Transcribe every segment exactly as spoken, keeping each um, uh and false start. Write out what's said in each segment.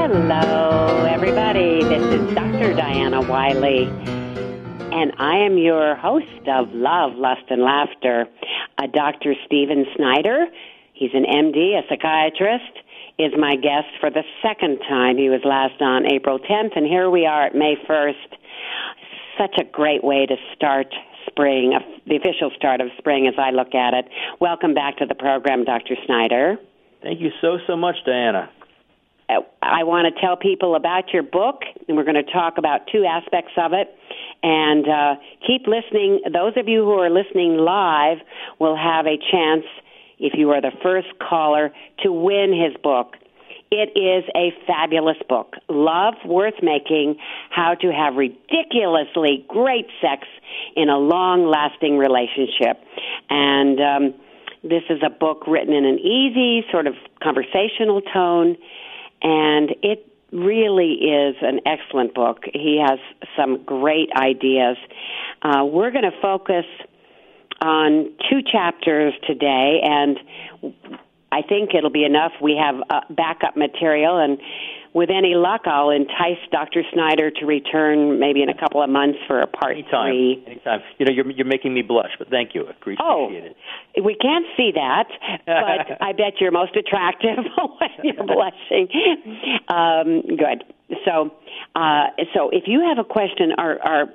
Hello, everybody. This is Doctor Diana Wiley, and I am your host of Love, Lust, and Laughter. Uh, Doctor Stephen Snyder, he's an M D, a psychiatrist, is my guest for the second time. He was last on April tenth, and here we are at May first. Such a great way to start spring, uh, the official start of spring as I look at it. Welcome back to the program, Doctor Snyder. Thank you so, so much, Diana. I want to tell people about your book, and we're going to talk about two aspects of it. And uh, keep listening. Those of you who are listening live will have a chance, if you are the first caller, to win his book. It is a fabulous book, Love Worth Making, How to Have Ridiculously Great Sex in a Long-Lasting Relationship. And um, this is a book written in an easy, sort of conversational tone, and it really is an excellent book. He has some great ideas. Uh, we're going to focus on two chapters today, and I think it'll be enough. We have uh, backup material, and with any luck, I'll entice Doctor Snyder to return maybe in a couple of months for a part Anytime. three. Anytime. You know, you're, you're making me blush, but thank you. I appreciate oh, it. We can't see that, but I bet you're most attractive when you're blushing. Um, good. So, uh, so if you have a question, our, our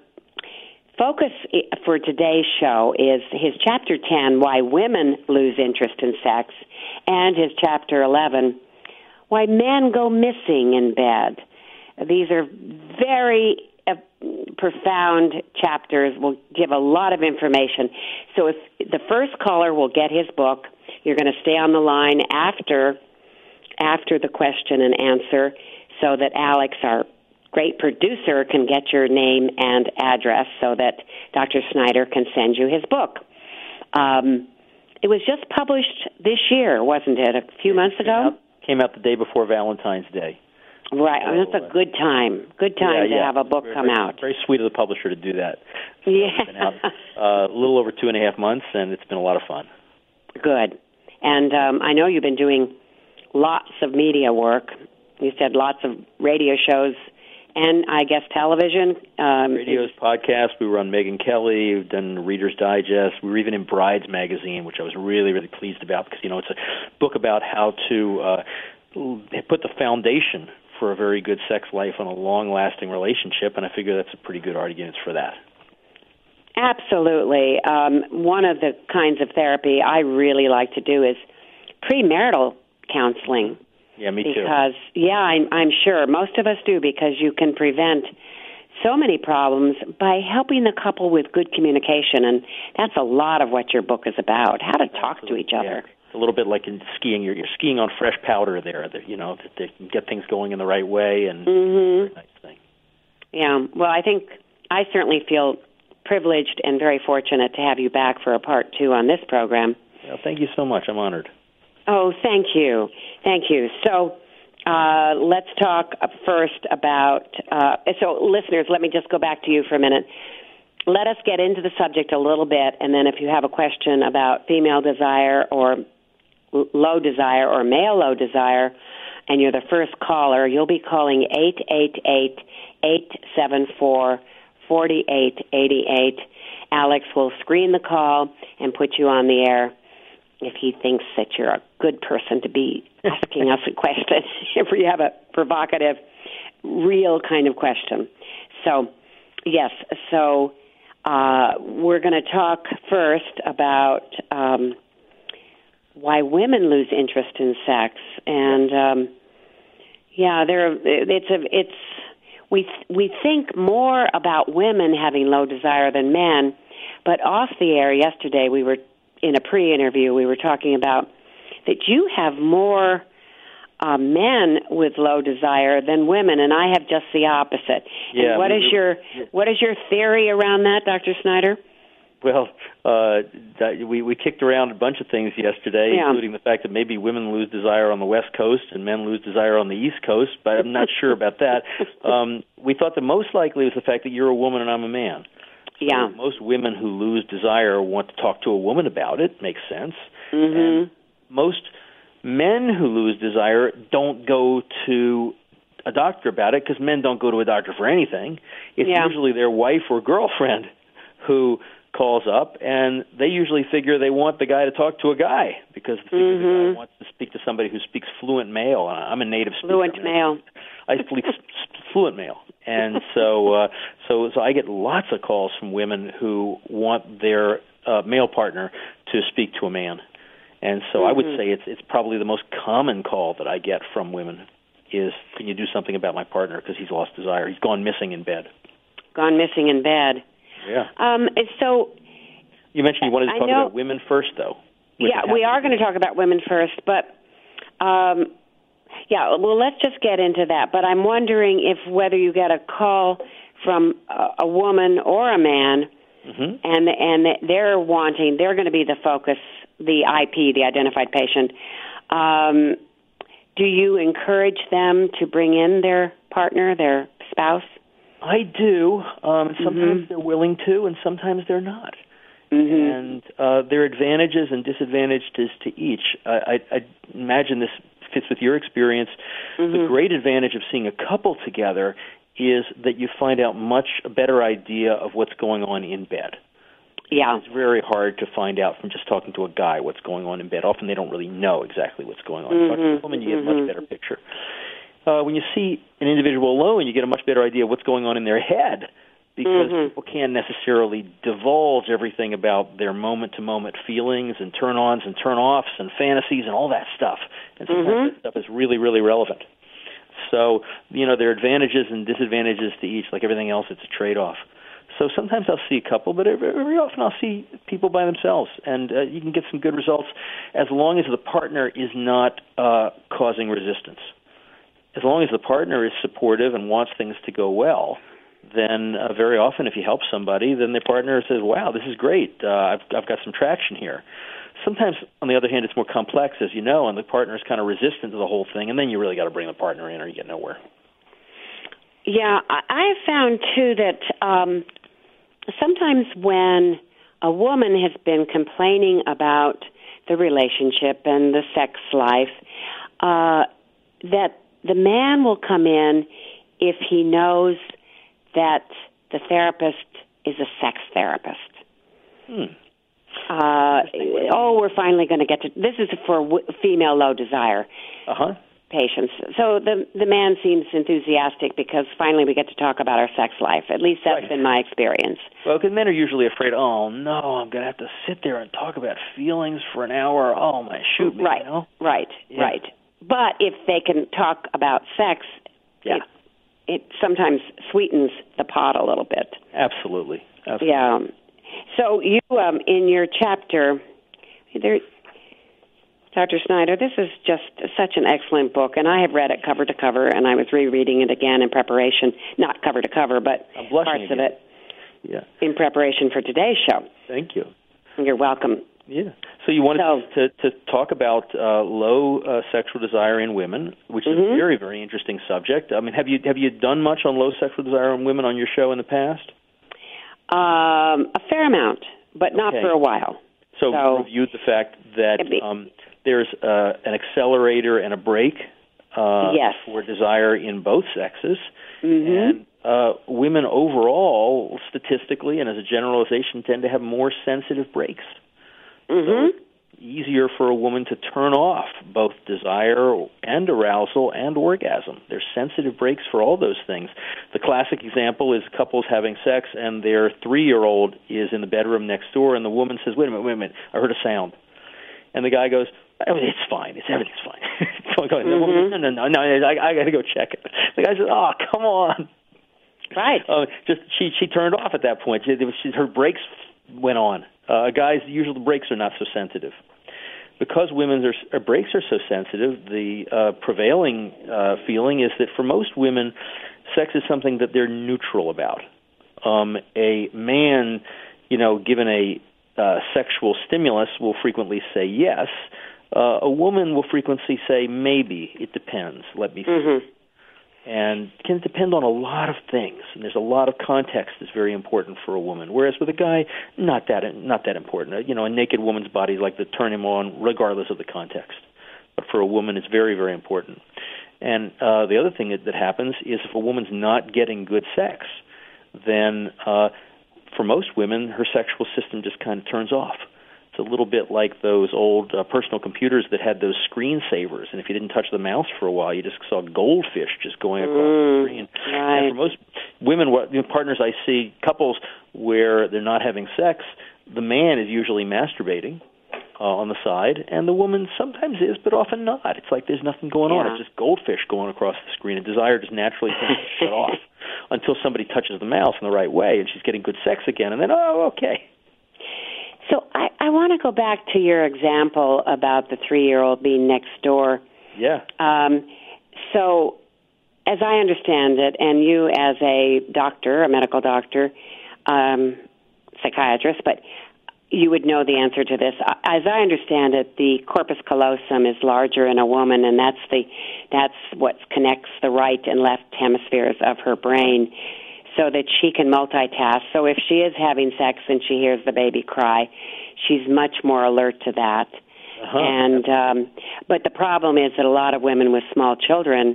focus for today's show is his Chapter ten, Why Women Lose Interest in Sex, and his Chapter eleven, Why Men Go Missing in Bed. These are very uh, profound chapters, will give a lot of information. So if the first caller will get his book, you're going to stay on the line after after the question and answer so that Alex, our great producer, can get your name and address so that Doctor Snyder can send you his book. Um, it was just published this year, wasn't it, a few months ago? Came out the day before Valentine's Day. Right. So, That's a good time. Good time yeah, to yeah. have a book very, come very, out. Very sweet of the publisher to do that. So yeah. It's been out uh, a little over two and a half months, and it's been a lot of fun. Good. And um, I know you've been doing lots of media work. You said lots of radio shows and, I guess, television. Um, Radios, podcasts. We were on Megyn Kelly. We've done Reader's Digest. We were even in Brides magazine, which I was really, really pleased about because, you know, it's a book about how to uh, put the foundation for a very good sex life and a long-lasting relationship, and I figure that's a pretty good argument for that. Absolutely. Um, one of the kinds of therapy I really like to do is premarital counseling. Yeah, me because, too. Because, yeah, I'm, I'm sure most of us do, because you can prevent so many problems by helping the couple with good communication, and that's a lot of what your book is about, how to talk Absolutely. to each other. Yeah. A little bit like in skiing. You're, you're skiing on fresh powder there, that, you know, that they can get things going in the right way, and mm-hmm. it's a very nice thing. Yeah, well, I think I certainly feel privileged and very fortunate to have you back for a part two on this program. Well, thank you so much. I'm honored. Oh, thank you. Thank you. So uh, let's talk first about, uh, so listeners, let me just go back to you for a minute. Let us get into the subject a little bit, and then if you have a question about female desire or low desire or male low desire, and you're the first caller, you'll be calling eight eight eight, eight seven four, four eight eight eight. Alex will screen the call and put you on the air if he thinks that you're a good person to be asking us a question, if we have a provocative, real kind of question. So, yes, so uh, we're going to talk first about um, why women lose interest in sex. And, um, yeah, there. it's a, it's we we think more about women having low desire than men, but off the air yesterday we were in a pre-interview, we were talking about that you have more uh, men with low desire than women, and I have just the opposite. Yeah, and what we, is your what is your theory around that, Doctor Snyder? Well, uh, we we kicked around a bunch of things yesterday, yeah. including the fact that maybe women lose desire on the West Coast and men lose desire on the East Coast, but I'm not sure about that. Um, we thought the most likely was the fact that you're a woman and I'm a man. So yeah. most women who lose desire want to talk to a woman about it. Makes sense. Mm-hmm. And most men who lose desire don't go to a doctor about it, because men don't go to a doctor for anything. It's yeah. usually their wife or girlfriend who calls up, and they usually figure they want the guy to talk to a guy, because they figure mm-hmm. the guy wants to speak to somebody who speaks fluent male. I'm a native speaker. Fluent male. I speak fluent male. And so, uh, so, so I get lots of calls from women who want their uh, male partner to speak to a man. And so mm-hmm. I would say it's it's probably the most common call that I get from women is, can you do something about my partner because he's lost desire? He's gone missing in bed. Gone missing in bed. Yeah. Um, so you mentioned you wanted to talk know, about women first, though. Yeah, we are going to talk about women first, but um, yeah, well, let's just get into that. But I'm wondering if whether you get a call from a, a woman or a man, mm-hmm. and and they're wanting, they're going to be the focus, the I P, the identified patient. Um, do you encourage them to bring in their partner, their spouse? I do. Um, sometimes mm-hmm. they're willing to, and sometimes they're not. Mm-hmm. And uh, there are advantages and disadvantages to each. I, I, I imagine this fits with your experience. Mm-hmm. The great advantage of seeing a couple together is that you find out much a better idea of what's going on in bed. Yeah. It's very hard to find out from just talking to a guy what's going on in bed. Often they don't really know exactly what's going on. Mm-hmm. Talking to a woman, you get a much better picture. Uh, when you see an individual alone, you get a much better idea of what's going on in their head, because mm-hmm. people can't necessarily divulge everything about their moment-to-moment feelings and turn-ons and turn-offs and fantasies and all that stuff. And sometimes mm-hmm. that stuff is really, really relevant. So, you know, there are advantages and disadvantages to each. Like everything else, it's a trade-off. So sometimes I'll see a couple, but very often I'll see people by themselves, and uh, you can get some good results as long as the partner is not uh, causing resistance. As long as the partner is supportive and wants things to go well, then uh, very often if you help somebody, then their partner says, wow, this is great. Uh, I've, I've got some traction here. Sometimes, on the other hand, it's more complex, as you know, and the partner is kind of resistant to the whole thing, and then you really got to bring the partner in or you get nowhere. Yeah, I have found, too, that um, sometimes when a woman has been complaining about the relationship and the sex life, uh, that the man will come in if he knows that the therapist is a sex therapist. Hmm. Uh, oh, we're finally going to get to... This is for w- female low desire uh-huh. patients. So the the man seems enthusiastic because finally we get to talk about our sex life. At least that's right. been my experience. Well, because men are usually afraid, oh, no, I'm going to have to sit there and talk about feelings for an hour. Oh, my, shoot me, right, you know? Right, yeah. right. But if they can talk about sex, yeah. it, it sometimes sweetens the pot a little bit. Absolutely. Absolutely. Yeah. So you, um, in your chapter, there, Doctor Snyder, this is just such an excellent book, and I have read it cover to cover, and I was rereading it again in preparation, not cover to cover, but parts again. of it yeah. in preparation for today's show. Thank you. You're welcome. Yeah. So you wanted so, to, to talk about uh, low uh, sexual desire in women, which is mm-hmm. a very, very interesting subject. I mean, have you have you done much on low sexual desire in women on your show in the past? Um, a fair amount, but not okay. for a while. So, so reviewed the fact that um, there's uh, an accelerator and a brake uh, yes. for desire in both sexes. Mm-hmm. And uh, women overall, statistically and as a generalization, tend to have more sensitive brakes. Mm-hmm. So easier for a woman to turn off both desire and arousal and orgasm. There's sensitive brakes for all those things. The classic example is couples having sex and their three-year-old is in the bedroom next door, and the woman says, wait a minute, wait a minute, I heard a sound. And the guy goes, oh, it's fine, it's everything's fine. mm-hmm. No, no, no, no, I, I got to go check it. The guy says, oh, come on. Right. Uh, just she she turned off at that point. She, she, her brakes went on. Uh, guys, usually the brakes are not so sensitive. Because women's are, uh, brakes are so sensitive, the uh, prevailing uh, feeling is that for most women, sex is something that they're neutral about. Um, a man, you know, given a uh, sexual stimulus, will frequently say yes. Uh, a woman will frequently say maybe. It depends. Let me see. Mm-hmm. And it can depend on a lot of things, and there's a lot of context that's very important for a woman. Whereas with a guy, not that not that important. You know, a naked woman's body is like to turn him on regardless of the context. But for a woman, it's very, very important. And uh, the other thing that, that happens is if a woman's not getting good sex, then uh, for most women, her sexual system just kind of turns off. It's a little bit like those old uh, personal computers that had those screensavers, and if you didn't touch the mouse for a while, you just saw goldfish just going across mm, the screen. Right. And for most women, what, you know, partners I see, couples where they're not having sex, the man is usually masturbating uh, on the side, and the woman sometimes is, but often not. It's like there's nothing going yeah. on. It's just goldfish going across the screen, and desire just naturally tends to shut off until somebody touches the mouse in the right way, and she's getting good sex again, and then, oh, okay. So I, I want to go back to your example about the three-year-old being next door. Yeah. Um, so as I understand it, and you as a doctor, a medical doctor, um, psychiatrist, but you would know the answer to this. As I understand it, the corpus callosum is larger in a woman, and that's the that's what connects the right and left hemispheres of her brain, so that she can multitask. So if she is having sex and she hears the baby cry, she's much more alert to that. Uh-huh. And um, but the problem is that a lot of women with small children,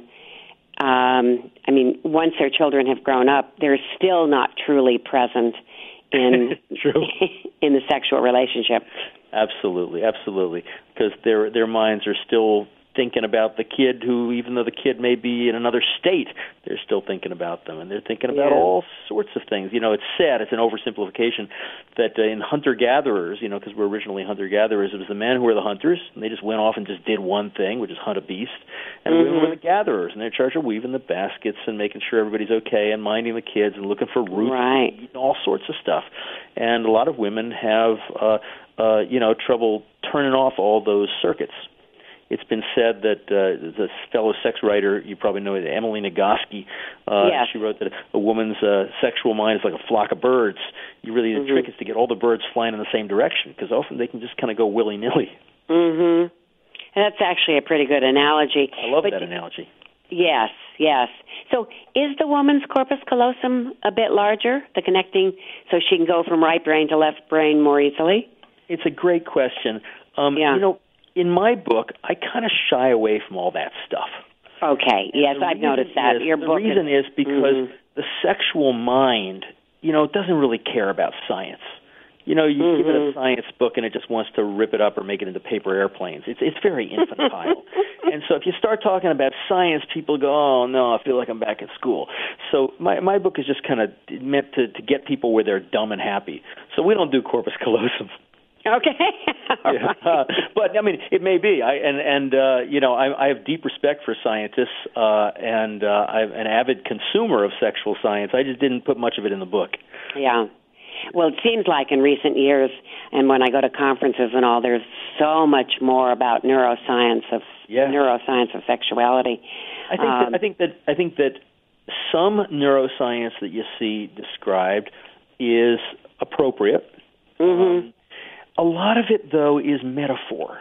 um, I mean, once their children have grown up, they're still not truly present in True. in the sexual relationship. Absolutely, absolutely, because their their minds are still thinking about the kid who, even though the kid may be in another state, they're still thinking about them, and they're thinking about yeah. all sorts of things. You know, it's sad, it's an oversimplification, that uh, in hunter-gatherers, you know, because we're originally hunter-gatherers, it was the men who were the hunters, and they just went off and just did one thing, which is hunt a beast, and mm-hmm. women were the gatherers, and they're in charge of weaving the baskets and making sure everybody's okay and minding the kids and looking for roots right. and all sorts of stuff. And a lot of women have, uh, uh, you know, trouble turning off all those circuits. It's been said that uh, this fellow sex writer, you probably know it, Emily Nagoski, uh, yes. she wrote that a woman's uh, sexual mind is like a flock of birds. You really, the mm-hmm. trick is to get all the birds flying in the same direction, because often they can just kind of go willy-nilly. Mm-hmm. That's actually a pretty good analogy. I love but that analogy. Yes, yes. So is the woman's corpus callosum a bit larger, the connecting, so she can go from right brain to left brain more easily? It's a great question. Um, yeah. You know, in my book, I kind of shy away from all that stuff. Okay, And yes, I've noticed that. Is, Your the book reason is, is because mm-hmm. the sexual mind, you know, it doesn't really care about science. You know, you mm-hmm. give it a science book and it just wants to rip it up or make it into paper airplanes. It's it's very infantile. And so if you start talking about science, people go, oh, no, I feel like I'm back at school. So my my book is just kind of meant to, to get people where they're dumb and happy. So we don't do corpus callosum. Okay. yeah. uh, but I mean, it may be. I and and uh, you know, I, I have deep respect for scientists, uh, and uh, I'm an avid consumer of sexual science. I just didn't put much of it in the book. Yeah. Well, it seems like in recent years, and when I go to conferences and all, there's so much more about neuroscience of yeah. neuroscience of sexuality. I think um, that, I think that I think that some neuroscience that you see described is appropriate. Mm-hmm. Um, A lot of it, though, is metaphor.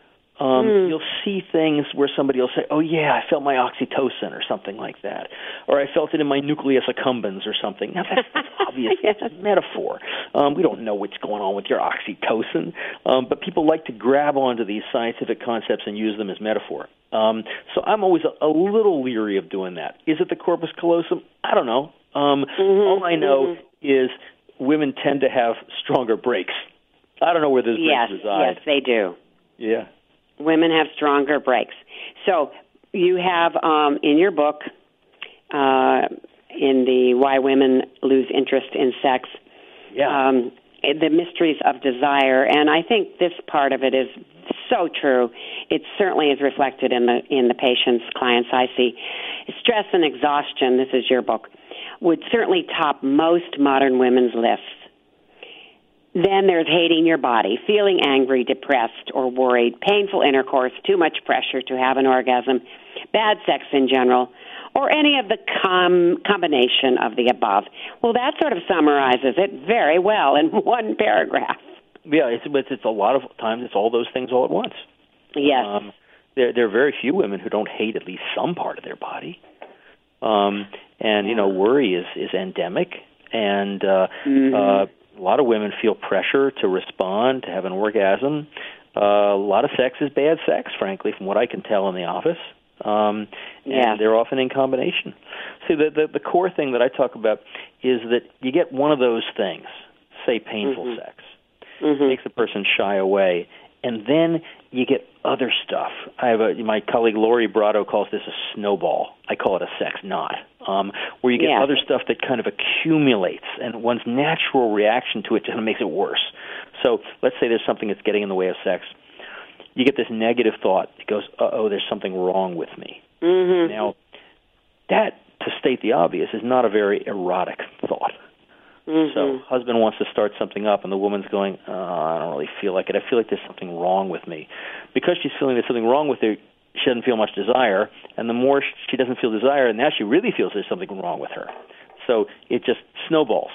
Um, mm. You'll see things where somebody will say, oh, yeah, I felt my oxytocin or something like that. Or I felt it in my nucleus accumbens or something. Now, that's, that's obvious. yes. It's a metaphor. Um, we don't know what's going on with your oxytocin. Um, but people like to grab onto these scientific concepts and use them as metaphor. Um, so I'm always a, a little leery of doing that. Is it the corpus callosum? I don't know. Um, mm-hmm. All I know mm-hmm. is women tend to have stronger breaks. I don't know where those yes, breaks reside. Yes, they do. Yeah. Women have stronger breaks. So you have um, in your book, uh, in the Why Women Lose Interest in Sex, yeah. um, the mysteries of desire, and I think this part of it is so true. It certainly is reflected in the in the patients, clients I see. Stress and exhaustion, this is your book, would certainly top most modern women's lists. Then there's hating your body, feeling angry, depressed, or worried, painful intercourse, too much pressure to have an orgasm, bad sex in general, or any of the com- combination of the above. Well, that sort of summarizes it very well in one paragraph. Yeah, it's, it's, it's a lot of times it's all those things all at once. Yes. Um, there, there are very few women who don't hate at least some part of their body. Um, and, you know, worry is, is endemic, and uh, mm-hmm. uh, a lot of women feel pressure to respond, to have an orgasm. Uh, a lot of sex is bad sex, frankly, from what I can tell in the office. Um, and yes. they're often in combination. See, the, the the core thing that I talk about is that you get one of those things, say painful mm-hmm. sex, mm-hmm. makes the person shy away, and then you get other stuff. I have a, my colleague Lori Brado calls this a snowball. I call it a sex knot, um, where you get yes. other stuff that kind of accumulates, and one's natural reaction to it just makes it worse. So let's say there's something that's getting in the way of sex. You get this negative thought. It goes, uh-oh, there's something wrong with me. Mm-hmm. Now, that, to state the obvious, is not a very erotic thought. Mm-hmm. So husband wants to start something up, and the woman's going, oh, I don't really feel like it. I feel like there's something wrong with me. Because she's feeling there's something wrong with her, she doesn't feel much desire, and the more she doesn't feel desire, and now she really feels there's something wrong with her. So it just snowballs.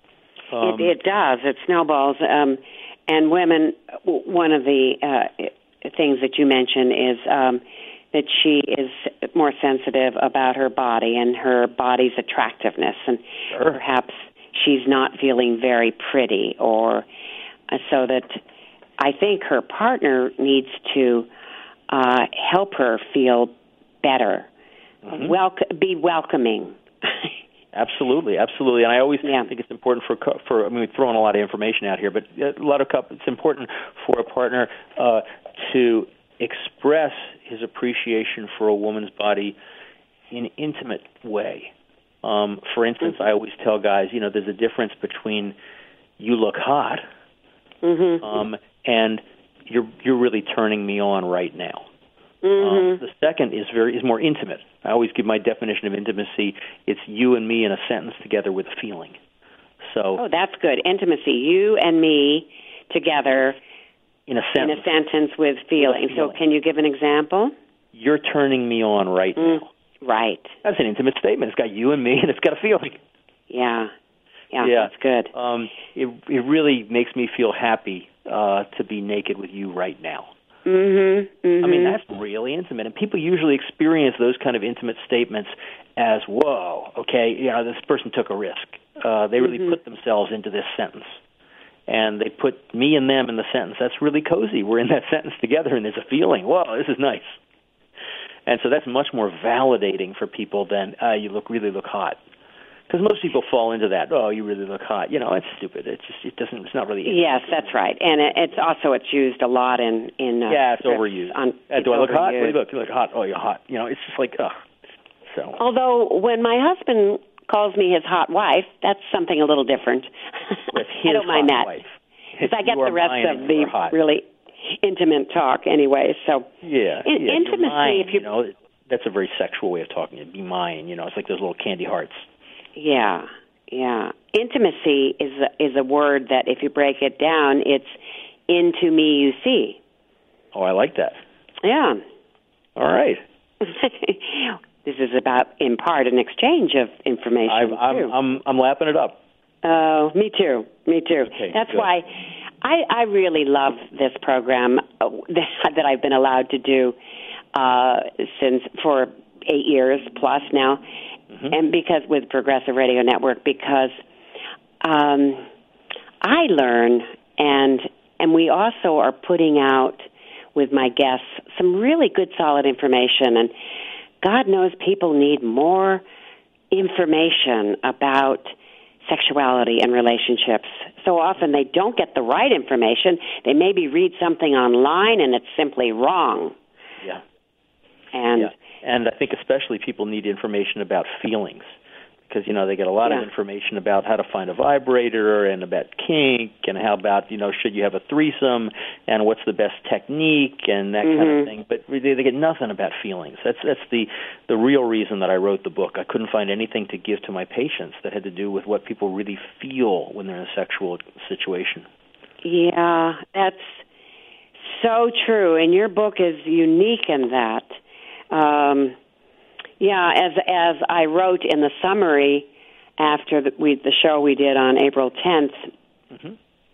Um, it, it does. It snowballs. Um, and women, one of the uh, things that you mentioned is um, that she is more sensitive about her body and her body's attractiveness, and sure. perhaps she's not feeling very pretty, or uh, so that I think her partner needs to uh, help her feel better, mm-hmm. Wel- be welcoming. Absolutely, absolutely, and I always yeah. think it's important for for. I mean, we're throwing a lot of information out here, but a lot of couples, it's important for a partner uh, to express his appreciation for a woman's body in an intimate way. Um, for instance, mm-hmm. I always tell guys, you know, there's a difference between you look hot mm-hmm. um, and you're you're really turning me on right now. Mm-hmm. Um, the second is very is more intimate. I always give my definition of intimacy. It's you and me in a sentence together with a feeling. So, oh, that's good. Intimacy, you and me together in a sentence, in a sentence with feeling. With feeling. So, can you give an example? You're turning me on right mm, now. Right. That's an intimate statement. It's got you and me, and it's got a feeling. Yeah. Yeah, yeah. that's good. Um, it it really makes me feel happy uh, to be naked with you right now. Mm-hmm, mm-hmm. I mean, that's really intimate, and people usually experience those kind of intimate statements as, whoa, okay, you know, this person took a risk. Uh, they really mm-hmm. put themselves into this sentence, and they put me and them in the sentence. That's really cozy. We're in that sentence together, and there's a feeling, whoa, this is nice. And so that's much more validating for people than, uh, you look really look hot. Because most people fall into that. Oh, you really look hot. You know, it's stupid. It's just it doesn't. It's not really. Yes, that's right. And it, it's also it's used a lot in in. Uh, yeah, it's overused. On, uh, do I look overused. hot? What do you look? You look hot. Oh, you're hot. You know, it's just like ugh. So. Although when my husband calls me his hot wife, that's something a little different. I don't mind that because I get the rest of the really intimate talk anyway. So yeah, in, yeah intimacy. Mine, if you, you know, that's a very sexual way of talking. Be mine. You know, it's like those little candy hearts. Yeah, yeah. Intimacy is a, is a word that, if you break it down, it's into me you see. Oh, I like that. Yeah. All right. This is about, in part, an exchange of information. I've, I'm, too. I'm I'm lapping it up. Oh, uh, me too. Me too. Okay, That's good. why I, I really love this program uh, that I've been allowed to do uh, since for eight years plus now. Mm-hmm. And because with Progressive Radio Network, because um, I learn, and and we also are putting out with my guests some really good, solid information. And God knows people need more information about sexuality and relationships. So often they don't get the right information. They maybe read something online and it's simply wrong. Yeah. And yeah. And I think especially people need information about feelings because, you know, they get a lot yeah. of information about how to find a vibrator and about kink and how about, you know, should you have a threesome and what's the best technique and that mm-hmm. kind of thing. But they, they get nothing about feelings. That's that's the, the real reason that I wrote the book. I couldn't find anything to give to my patients that had to do with what people really feel when they're in a sexual situation. Yeah, that's so true. And your book is unique in that. Um, yeah, as as I wrote in the summary after the, we, the show we did on April tenth, mm-hmm.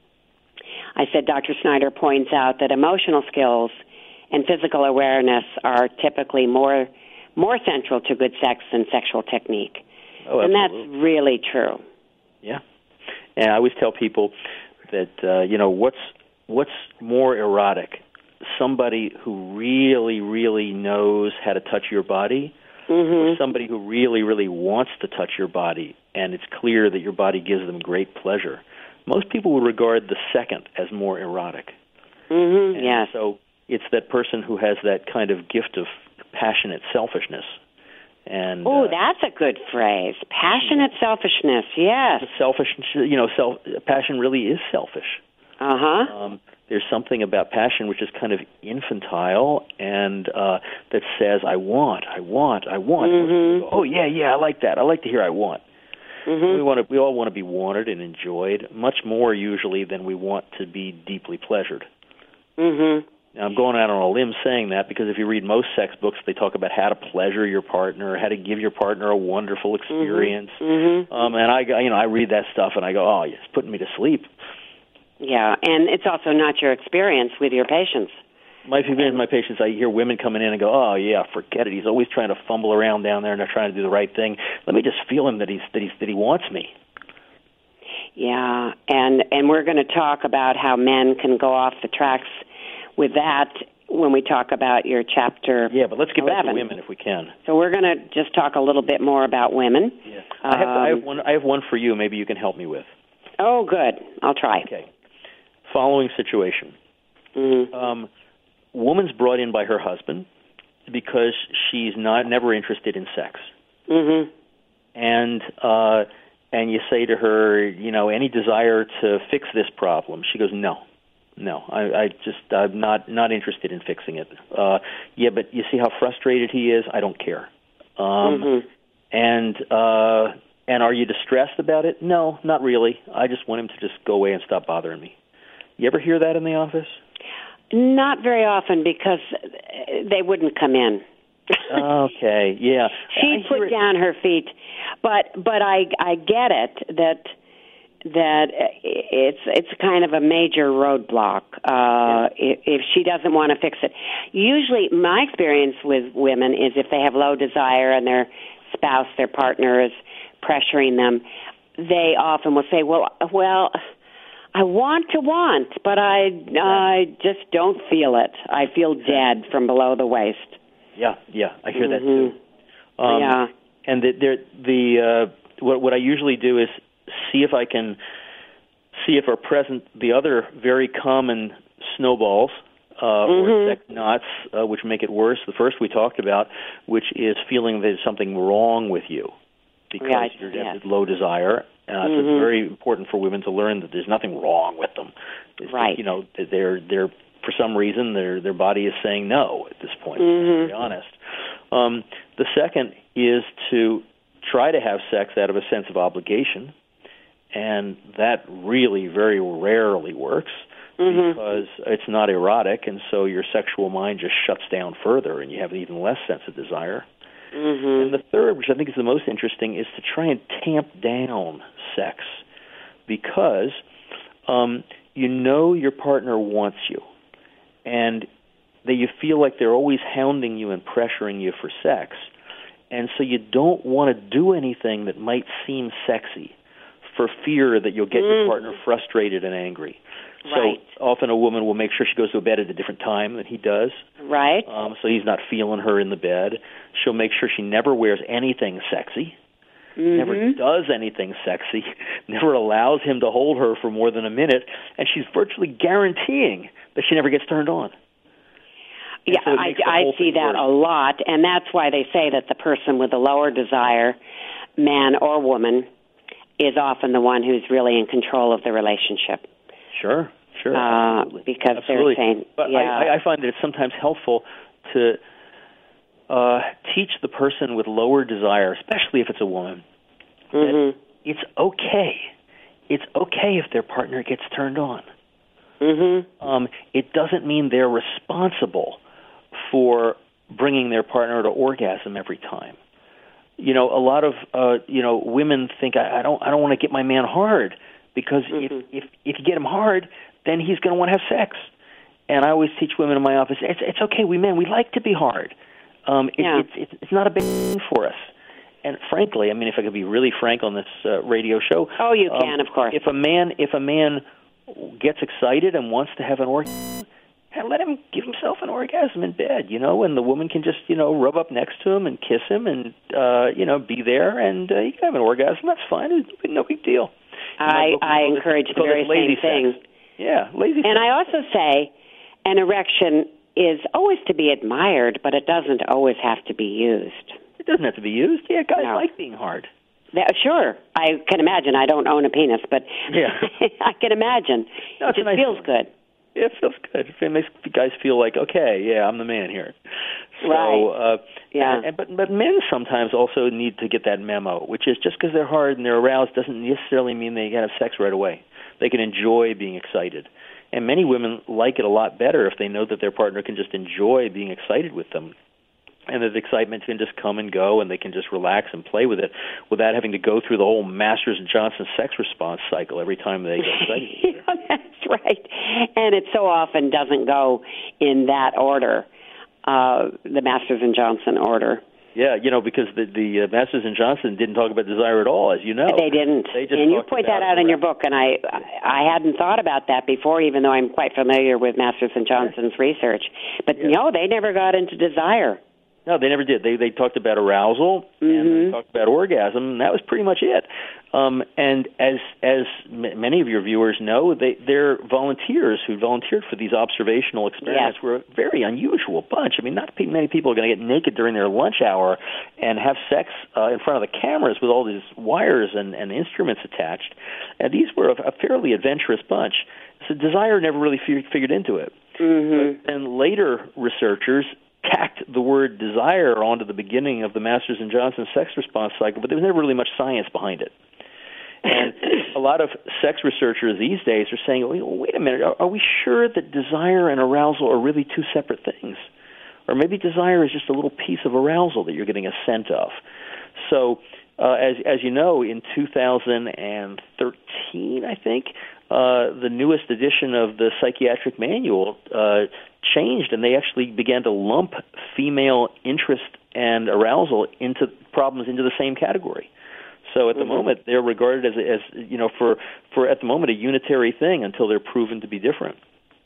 I said Doctor Snyder points out that emotional skills and physical awareness are typically more more central to good sex than sexual technique. Oh, and absolutely. That's really true. Yeah, and I always tell people that uh, you know what's what's more erotic. somebody who really, really knows how to touch your body, mm-hmm. or somebody who really, really wants to touch your body, and it's clear that your body gives them great pleasure. Most people would regard the second as more erotic. Mm-hmm. And yes. So it's that person who has that kind of gift of passionate selfishness. And oh, uh, that's a good phrase. Passionate selfishness. Yes. Selfish, you know, self passion really is selfish. Uh huh. Um, there's something about passion which is kind of infantile and uh, that says, "I want, I want, I want." Mm-hmm. Go, oh yeah, yeah, I like that. I like to hear "I want." Mm-hmm. We want to. We all want to be wanted and enjoyed, much more usually than we want to be deeply pleasured. Mm-hmm. Now, I'm going out on a limb saying that because if you read most sex books, they talk about how to pleasure your partner, how to give your partner a wonderful experience. Mm-hmm. Um, and I, you know, I read that stuff and I go, "Oh, it's putting me to sleep." Yeah, and it's also not your experience with your patients. My experience, my patients, I hear women coming in and go, "Oh yeah, forget it. He's always trying to fumble around down there, and they're trying to do the right thing. Let me just feel him that he's that he's that he wants me." Yeah, and and we're going to talk about how men can go off the tracks with that when we talk about your chapter. Yeah, but let's get eleven. back to women if we can. So we're going to just talk a little bit more about women. Yeah. I have, um, I have one. I have one for you. Maybe you can help me with. Oh, good. I'll try. Okay. Following situation. Mm-hmm. Um, woman's brought in by her husband because she's not never interested in sex. Mm-hmm. And uh, and you say to her, you know, any desire to fix this problem? She goes, no. No, I, I just I'm not not interested in fixing it. Uh, yeah, but you see how frustrated he is. I don't care. Um, mm-hmm. And uh, and are you distressed about it? No, not really. I just want him to just go away and stop bothering me. You ever hear that in the office? Not very often because they wouldn't come in. Okay, yeah. She put down her feet, but but I I get it that. that it's it's kind of a major roadblock uh, yeah. if she doesn't want to fix it. Usually, my experience with women is if they have low desire and their spouse, their partner is pressuring them, they often will say, "Well, well, I want to want, but I I just don't feel it. I feel dead from below the waist." Yeah, yeah, I hear mm-hmm. that too. Um, yeah, and the the, the uh, what what I usually do is see if I can see if are present the other very common snowballs uh, mm-hmm. or sex knots, uh, which make it worse. The first we talked about, which is feeling there's something wrong with you because right. you're yes. at low desire. Uh, mm-hmm. So it's very important for women to learn that there's nothing wrong with them. It's right. Just, you know, they're they're for some reason their their body is saying no at this point. Mm-hmm. To be honest. Um, the second is to try to have sex out of a sense of obligation. And that really very rarely works mm-hmm. because it's not erotic, and so your sexual mind just shuts down further, and you have even less sense of desire. Mm-hmm. And the third, which I think is the most interesting, is to try and tamp down sex because um, you know your partner wants you, and that you feel like they're always hounding you and pressuring you for sex, and so you don't want to do anything that might seem sexy, for fear that you'll get mm. your partner frustrated and angry. Right. So often a woman will make sure she goes to bed at a different time than he does. Right. Um, so he's not feeling her in the bed. She'll make sure she never wears anything sexy, mm-hmm. never does anything sexy, never allows him to hold her for more than a minute, and she's virtually guaranteeing that she never gets turned on. And yeah, so I, I see that worse. a lot, and that's why they say that the person with the lower desire, man or woman, is often the one who's really in control of the relationship. Sure, sure, uh, absolutely. Because absolutely. they're saying, but yeah. I, I find that it's sometimes helpful to uh, teach the person with lower desire, especially if it's a woman, mm-hmm. that it's okay. It's okay if their partner gets turned on. Mm-hmm. Um, it doesn't mean they're responsible for bringing their partner to orgasm every time. You know, a lot of uh, you know women think I, I don't I don't want to get my man hard because mm-hmm. if, if if you get him hard, then he's going to want to have sex. And I always teach women in my office, it's it's okay. We men we like to be hard. Um, it, yeah. it's, it's it's not a big thing for us. And frankly, I mean, if I could be really frank on this uh, radio show, oh, you um, can, of course. If a man if a man gets excited and wants to have an orgasm, and let him give himself an orgasm in bed, you know, and the woman can just, you know, rub up next to him and kiss him and, uh, you know, be there, and uh, he can have an orgasm. That's fine. It's no big deal. I, you know, I encourage the very same thing. Sex. Yeah, lazy And sex. I also say an erection is always to be admired, but it doesn't always have to be used. It doesn't have to be used. Yeah, guys No. like being hard. That, sure, I can imagine. I don't own a penis, but yeah. I can imagine. No, it just nice feels thing. good. It feels good. It makes guys feel like, okay, yeah, I'm the man here. So, right. Uh, yeah. And, but but men sometimes also need to get that memo, which is just because they're hard and they're aroused doesn't necessarily mean they can have sex right away. They can enjoy being excited. And many women like it a lot better if they know that their partner can just enjoy being excited with them, and that the excitement can just come and go, and they can just relax and play with it without having to go through the whole Masters and Johnson sex response cycle every time they get excited. yeah, that's right. And it so often doesn't go in that order, uh, the Masters and Johnson order. Yeah, you know, because the, the uh, Masters and Johnson didn't talk about desire at all, as you know. They didn't. They just and you talked point about that out in your book, and I I hadn't thought about that before, even though I'm quite familiar with Masters and Johnson's yeah. research. But, yeah. no, they never got into desire. No, they never did. They they talked about arousal mm-hmm. and they talked about orgasm, and that was pretty much it. Um, and as as m- many of your viewers know, they they're volunteers who volunteered for these observational experiments. Yes. Were a very unusual bunch. I mean, not many people are going to get naked during their lunch hour and have sex uh, in front of the cameras with all these wires and, and instruments attached. And these were a, a fairly adventurous bunch. So desire never really f- figured into it. Mm-hmm. But, and later researchers tacked the word desire onto the beginning of the Masters and Johnson sex response cycle, but there was never really much science behind it. And a lot of sex researchers these days are saying, well, wait a minute, are, are we sure that desire and arousal are really two separate things? Or maybe desire is just a little piece of arousal that you're getting a scent of. So, uh, as as you know, in two thousand thirteen, I think, uh, the newest edition of the Psychiatric Manual uh, changed, and they actually began to lump female interest and arousal into problems into the same category. So at the mm-hmm. moment, they're regarded as, as you know, for, for at the moment a unitary thing until they're proven to be different.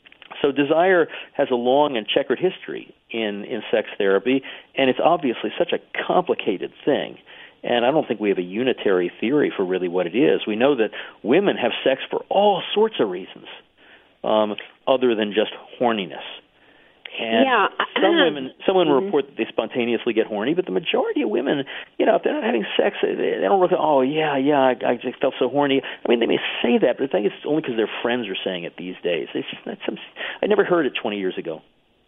So desire has a long and checkered history in, in sex therapy, and it's obviously such a complicated thing. And I don't think we have a unitary theory for really what it is. We know that women have sex for all sorts of reasons, um, other than just horniness. And yeah. some women, some women mm-hmm. report that they spontaneously get horny, but the majority of women, you know, if they're not having sex, they, they don't look at, oh, yeah, yeah, I, I just felt so horny. I mean, they may say that, but I think it's only because their friends are saying it these days. It's just, that's some, I never heard it twenty years ago.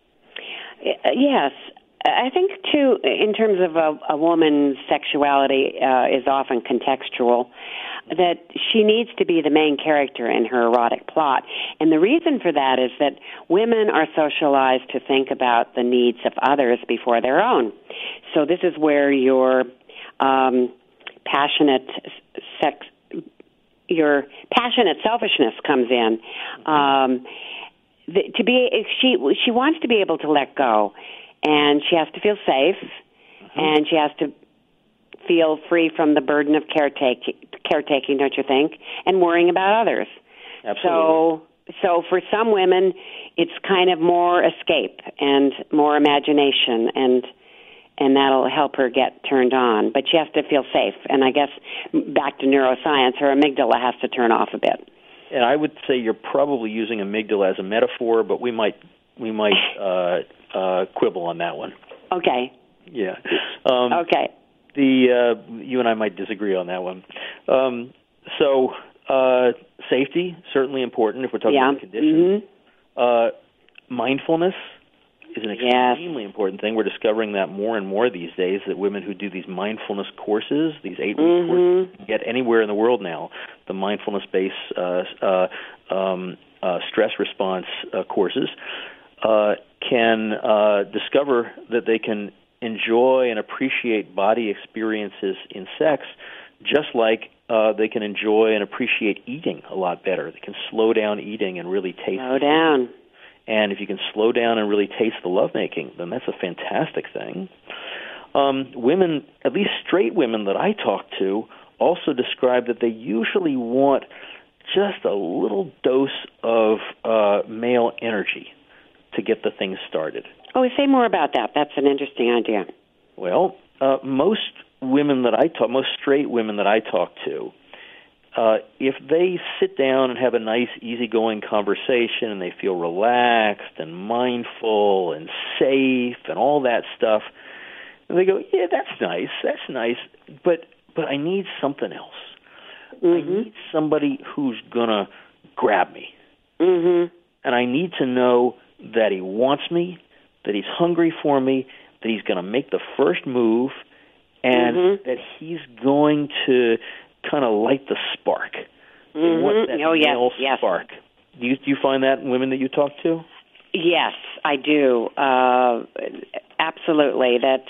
Yes. I think, too, in terms of a, a woman's sexuality uh, is often contextual, that she needs to be the main character in her erotic plot. And the reason for that is that women are socialized to think about the needs of others before their own. So this is where your um, passionate sex, your passionate selfishness comes in. Um, the, to be, she she wants to be able to let go. And she has to feel safe, mm-hmm. and she has to feel free from the burden of caretaking, caretaking, don't you think, and worrying about others. Absolutely. So, so for some women, it's kind of more escape and more imagination, and and that'll help her get turned on. But she has to feel safe. And I guess back to neuroscience, her amygdala has to turn off a bit. And I would say you're probably using amygdala as a metaphor, but we might we might. Uh, Uh, quibble on that one. Okay. Yeah. Um, okay. The uh, you and I might disagree on that one. Um, so uh, safety certainly important if we're talking yeah. about conditions. Mm-hmm. Uh, mindfulness is an extremely yes. important thing. We're discovering that more and more these days. That women who do these mindfulness courses, these eight-week mm-hmm. courses, can get anywhere in the world now. The mindfulness-based uh, uh, um, uh, stress response uh, courses. Uh, can uh, discover that they can enjoy and appreciate body experiences in sex just like uh, they can enjoy and appreciate eating a lot better. They can slow down eating and really taste Slow down. And if you can slow down and really taste the lovemaking, then that's a fantastic thing. Um, women, at least straight women that I talk to, also describe that they usually want just a little dose of uh, male energy. to get the thing started. Oh, say more about that. That's an interesting idea. Well, uh, most women that I talk, most straight women that I talk to, uh, if they sit down and have a nice, easygoing conversation and they feel relaxed and mindful and safe and all that stuff, and they go, yeah, that's nice, that's nice, but but I need something else. Mm-hmm. I need somebody who's going to grab me. Mm-hmm. And I need to know that he wants me, that he's hungry for me, that he's going to make the first move, and mm-hmm. that he's going to kind of light the spark. Mm-hmm. They want that oh, yes, male yes. spark. Do you, do you find that in women that you talk to? Yes, I do. Uh, absolutely. That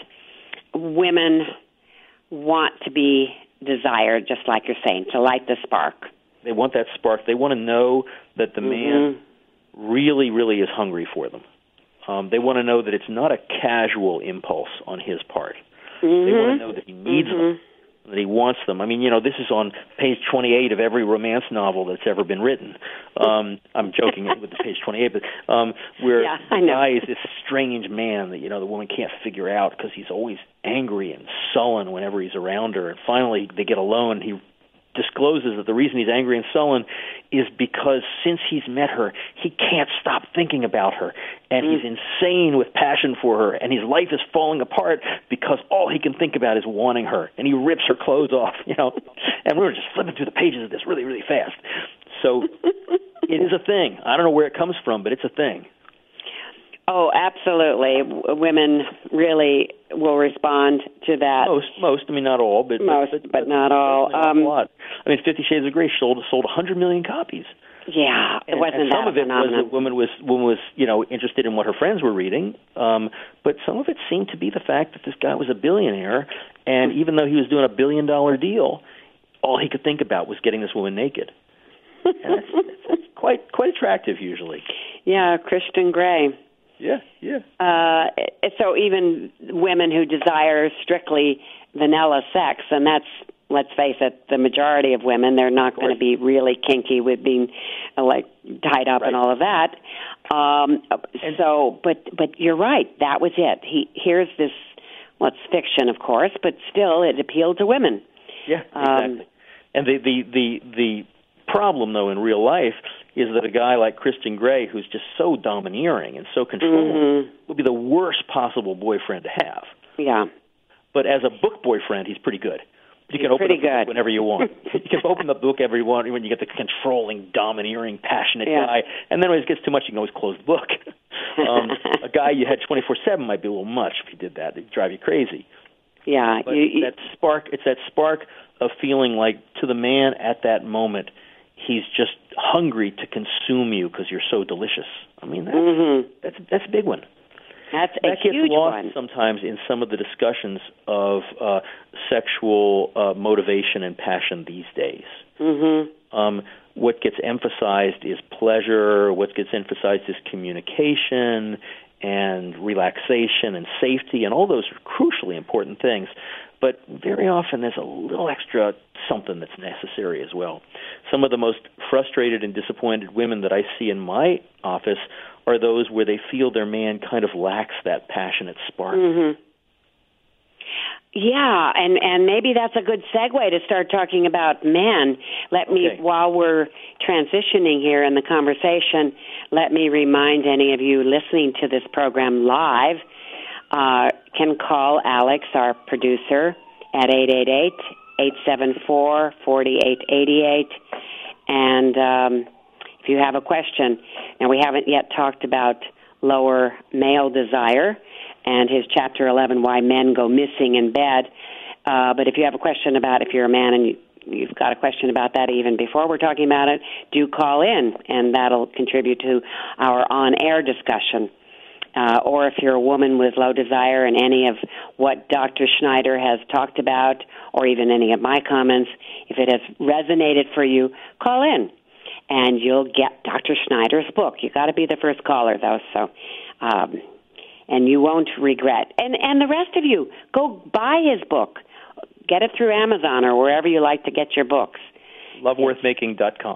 women want to be desired, just like you're saying, to light the spark. They want that spark. They want to know that the mm-hmm. man really, really is hungry for them. Um, they want to know that it's not a casual impulse on his part. Mm-hmm. They want to know that he needs mm-hmm. them, that he wants them. I mean, you know, this is on page twenty-eight of every romance novel that's ever been written. Um, I'm joking with the page twenty-eight, but um, where yeah, the guy is this strange man that, you know, the woman can't figure out because he's always angry and sullen whenever he's around her. And finally, they get alone, and he discloses that the reason he's angry and sullen is because since he's met her, he can't stop thinking about her, and mm. he's insane with passion for her, and his life is falling apart because all he can think about is wanting her, and he rips her clothes off, you know, and we're just flipping through the pages of this really, really fast. So it is a thing. I don't know where it comes from, but it's a thing. Oh, absolutely. W- women really will respond to that. Most, most. I mean, not all, but most, but, but, but not all. Um, a lot. I mean, Fifty Shades of Grey sold sold one hundred million copies. Yeah, it and, wasn't and some that of it phenomenon. was that woman was woman was you know interested in what her friends were reading, um, but some of it seemed to be the fact that this guy was a billionaire, and even though he was doing a billion dollar deal, all he could think about was getting this woman naked. And that's, that's quite quite attractive usually. Yeah, Christian Grey. Yeah, yeah. Uh, so even women who desire strictly vanilla sex, and that's, let's face it, the majority of women, they're not going to be really kinky with being uh, like tied up right. and all of that. Um, and so, but but you're right. That was it. He here's this. Well, it's fiction, of course, but still, it appealed to women. Yeah, exactly. Um, and the the the the problem, though, in real life is that a guy like Christian Grey, who's just so domineering and so controlling, mm-hmm. would be the worst possible boyfriend to have. Yeah. But as a book boyfriend, he's pretty good. You he's can open pretty up the good. book whenever you want. You can open the book every one when you get the controlling, domineering, passionate yeah. guy. And then when it gets too much, you can always close the book. um, a guy you had twenty-four seven might be a little much if you did that. It'd drive you crazy. Yeah. But you, you, that spark, it's that spark of feeling like to the man at that moment, he's just hungry to consume you because you're so delicious. I mean, that's, mm-hmm. that's, that's a big one. That's that a gets huge lost one. sometimes in some of the discussions of uh, sexual uh, motivation and passion these days. Mm-hmm. Um, what gets emphasized is pleasure. What gets emphasized is communication and relaxation and safety, and all those are crucially important things. But very often there's a little extra something that's necessary as well. Some of the most frustrated and disappointed women that I see in my office are those where they feel their man kind of lacks that passionate spark. Mm-hmm. Yeah, and, and maybe that's a good segue to start talking about men. Let me, okay. while we're transitioning here in the conversation, let me remind any of you listening to this program live, uh, can call Alex, our producer, at eight eight eight, eight seven four, four eight eight eight. And um, if you have a question, now we haven't yet talked about lower male desire and his Chapter eleven, Why Men Go Missing in Bed. Uh, but if you have a question about, if you're a man and you, you've got a question about that even before we're talking about it, do call in, and that'll contribute to our on-air discussion. Uh, or if you're a woman with low desire and any of what Doctor Schneider has talked about, or even any of my comments, if it has resonated for you, call in, and you'll get Doctor Schneider's book. You've got to be the first caller, though, so... Um, and you won't regret. And and the rest of you, go buy his book. Get it through Amazon or wherever you like to get your books. love worth making dot com.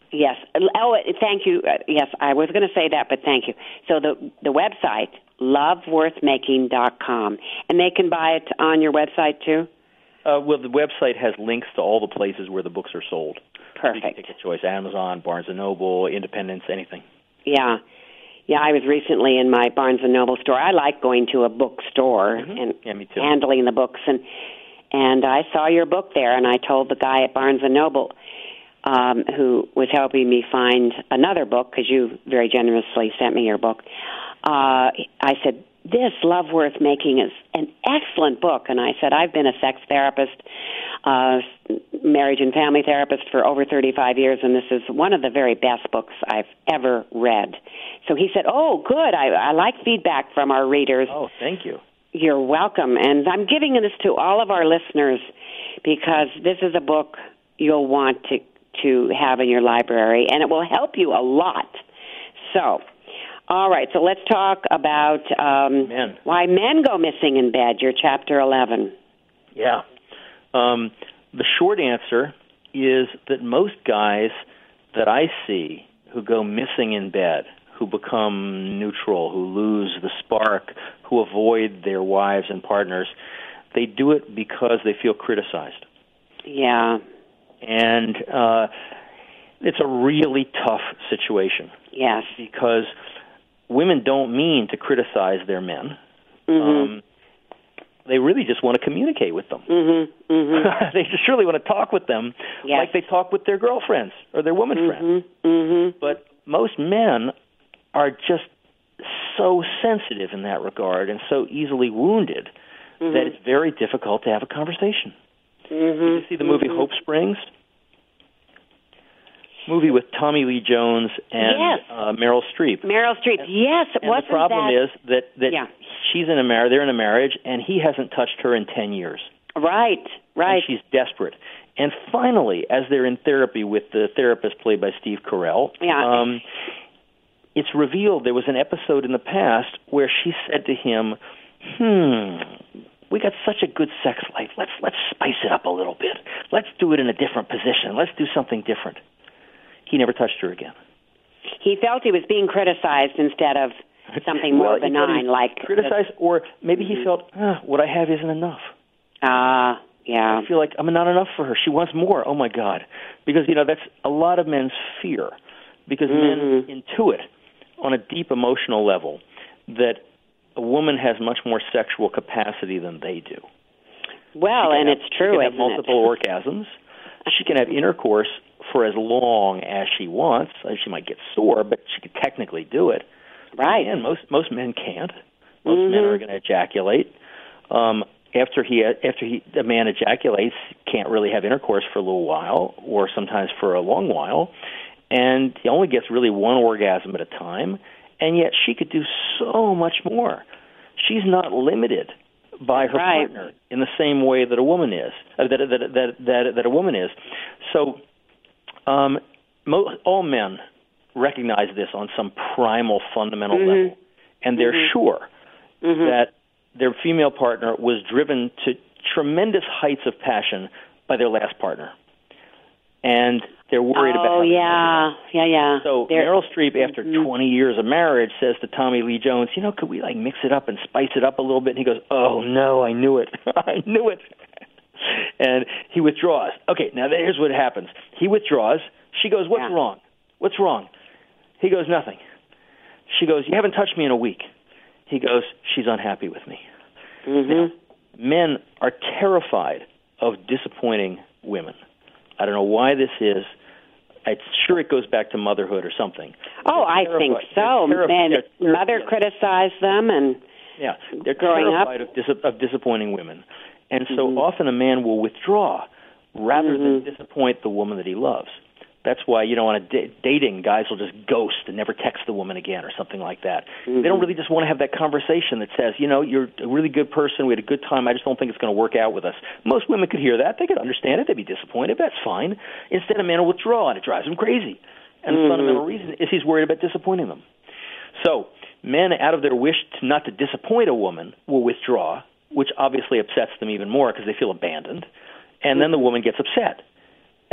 Yes. Oh, thank you. Uh, yes, I was going to say that, but thank you. So the the website, love worth making dot com, and they can buy it on your website too? Uh, well, the website has links to all the places where the books are sold. Perfect. So you can take a choice: Amazon, Barnes and Noble, Independence, anything. Yeah. Yeah, I was recently in my Barnes and Noble store. I like going to a bookstore Mm-hmm. and yeah, me too. handling the books, and and I saw your book there, and I told the guy at Barnes and Noble, um, who was helping me find another book, because you very generously sent me your book. Uh, I said, this Love Worth Making is an excellent book. And I said, I've been a sex therapist, uh, marriage and family therapist for over thirty-five years, and this is one of the very best books I've ever read. So he said, oh, good. I, I like feedback from our readers. Oh, thank you. You're welcome. And I'm giving this to all of our listeners because this is a book you'll want to, to have in your library, and it will help you a lot. So, all right, so let's talk about um, men. why men go missing in bed, your chapter eleven. Yeah. Um, the short answer is that most guys that I see who go missing in bed, who become neutral, who lose the spark, who avoid their wives and partners, they do it because they feel criticized. Yeah. And uh, it's a really tough situation. Yes. Because women don't mean to criticize their men. Mm-hmm. Um, they really just want to communicate with them. Mm-hmm. Mm-hmm. They just really want to talk with them yes. like they talk with their girlfriends or their woman mm-hmm. friends. Mm-hmm. But most men are just so sensitive in that regard and so easily wounded mm-hmm. that it's very difficult to have a conversation. Mm-hmm. Did you see the movie mm-hmm. Hope Springs? Movie with Tommy Lee Jones and yes. uh, Meryl Streep. Meryl Streep, and, yes. It and wasn't the problem that... is that, that yeah. she's in a marriage, they're in a marriage, and he hasn't touched her in ten years. Right, right. And she's desperate. And finally, as they're in therapy with the therapist played by Steve Carell, yeah. um, it's revealed there was an episode in the past where she said to him, hmm, we got such a good sex life. Let's let's spice it up a little bit. Let's do it in a different position. Let's do something different. He never touched her again. He felt he was being criticized instead of something more well, benign, like criticized, the, or maybe mm-hmm. he felt, ah, what I have isn't enough. Ah, uh, yeah. I feel like I'm not enough for her. She wants more. Oh my God! Because you know that's a lot of men's fear, because mm-hmm. men intuit on a deep emotional level that a woman has much more sexual capacity than they do. Well, and have, it's true, she can isn't have multiple it? orgasms. She can have intercourse for as long as she wants. She might get sore, but she could technically do it. Right. And most most men can't. Most mm-hmm. men are going to ejaculate. Um, after he after he the man ejaculates, can't really have intercourse for a little while, or sometimes for a long while, and he only gets really one orgasm at a time. And yet she could do so much more. She's not limited by her right. partner in the same way that a woman is. Uh, that, that that that that a woman is. So, um, mo- all men recognize this on some primal, fundamental mm-hmm. level, and they're mm-hmm. sure mm-hmm. that their female partner was driven to tremendous heights of passion by their last partner, and they're worried oh, about. Oh yeah, yeah, yeah. So they're, Meryl Streep, after mm-hmm. twenty years of marriage, says to Tommy Lee Jones, "You know, could we like mix it up and spice it up a little bit?" And he goes, "Oh no, I knew it, I knew it." And he withdraws. Okay, now here's what happens. He withdraws. She goes, "What's yeah. wrong? What's wrong?" He goes, "Nothing." She goes, "You haven't touched me in a week." He goes, "She's unhappy with me." Mm-hmm. Now, men are terrified of disappointing women. I don't know why this is. I'm sure it goes back to motherhood or something. Oh, I think so. And mother yeah. criticized them, and yeah, they're growing terrified up. of, dis- of disappointing women. And so mm-hmm. often a man will withdraw rather mm-hmm. than disappoint the woman that he loves. That's why, you know, on a da- dating, guys will just ghost and never text the woman again or something like that. Mm-hmm. They don't really just want to have that conversation that says, you know, you're a really good person, we had a good time, I just don't think it's going to work out with us. Most women could hear that. They could understand it. They'd be disappointed. That's fine. Instead, a man will withdraw, and it drives him crazy. And mm-hmm. the fundamental reason is he's worried about disappointing them. So men, out of their wish to not to disappoint a woman, will withdraw, which obviously upsets them even more because they feel abandoned. And then the woman gets upset.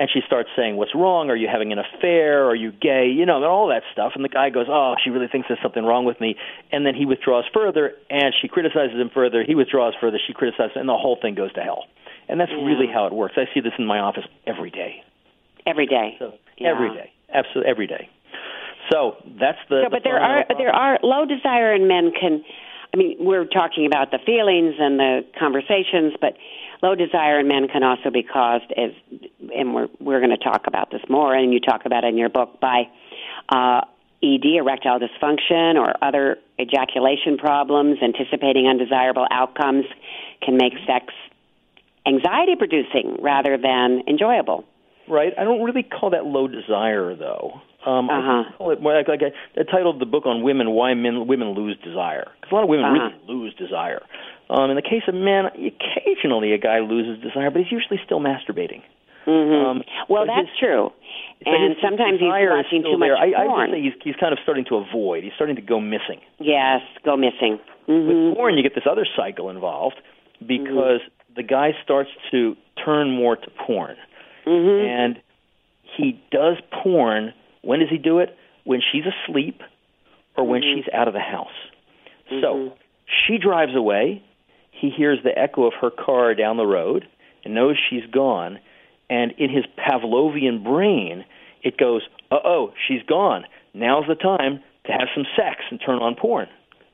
And she starts saying, what's wrong? Are you having an affair? Are you gay? You know, all that stuff. And the guy goes, oh, she really thinks there's something wrong with me. And then he withdraws further, and she criticizes him further. He withdraws further. She criticizes him, and the whole thing goes to hell. And that's yeah. really how it works. I see this in my office every day. Every day. So, yeah. Every day. Absolutely every day. So that's the. So, the but there are problem. there are low desire in men can. I mean, we're talking about the feelings and the conversations, but low desire in men can also be caused, as, and we're we're going to talk about this more, and you talk about it in your book, by uh, E D, erectile dysfunction, or other ejaculation problems. Anticipating undesirable outcomes can make sex anxiety-producing rather than enjoyable. Right. I don't really call that low desire, though. Um, uh-huh. I call it more like, like I, I titled the book on women, Why Men Women Lose Desire. Because a lot of women uh-huh. really lose desire. Um, in the case of men, occasionally a guy loses desire, but he's usually still masturbating. Mm-hmm. Um, well, that's his, true. And sometimes he's watching too much there. porn. I, I would say he's, he's kind of starting to avoid. He's starting to go missing. Yes, go missing. Mm-hmm. With porn, you get this other cycle involved because mm-hmm. the guy starts to turn more to porn. Mm-hmm. And he does porn. When does he do it? When she's asleep or when mm-hmm. she's out of the house. Mm-hmm. So she drives away. He hears the echo of her car down the road and knows she's gone. And in his Pavlovian brain, it goes, uh-oh, she's gone. Now's the time to have some sex and turn on porn.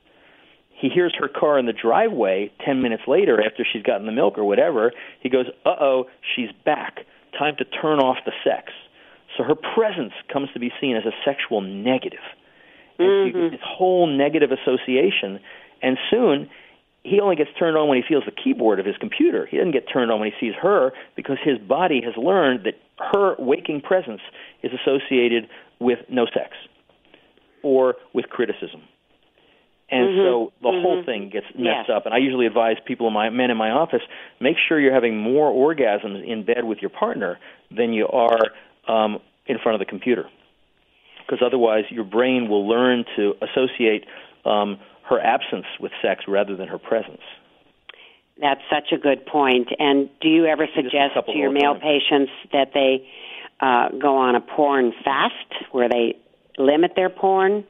He hears her car in the driveway ten minutes later after she's gotten the milk or whatever. He goes, uh-oh, she's back. Time to turn off the sex. So her presence comes to be seen as a sexual negative. And mm-hmm. so you get this whole negative association, and soon he only gets turned on when he feels the keyboard of his computer. He doesn't get turned on when he sees her because his body has learned that her waking presence is associated with no sex or with criticism. And mm-hmm. so the mm-hmm. whole thing gets messed yes. up. And I usually advise people, in my men in my office, make sure you're having more orgasms in bed with your partner than you are um, in front of the computer. Because otherwise your brain will learn to associate um, her absence with sex rather than her presence. That's such a good point. And do you ever suggest to your male times. patients that they uh, go on a porn fast where they limit their porn?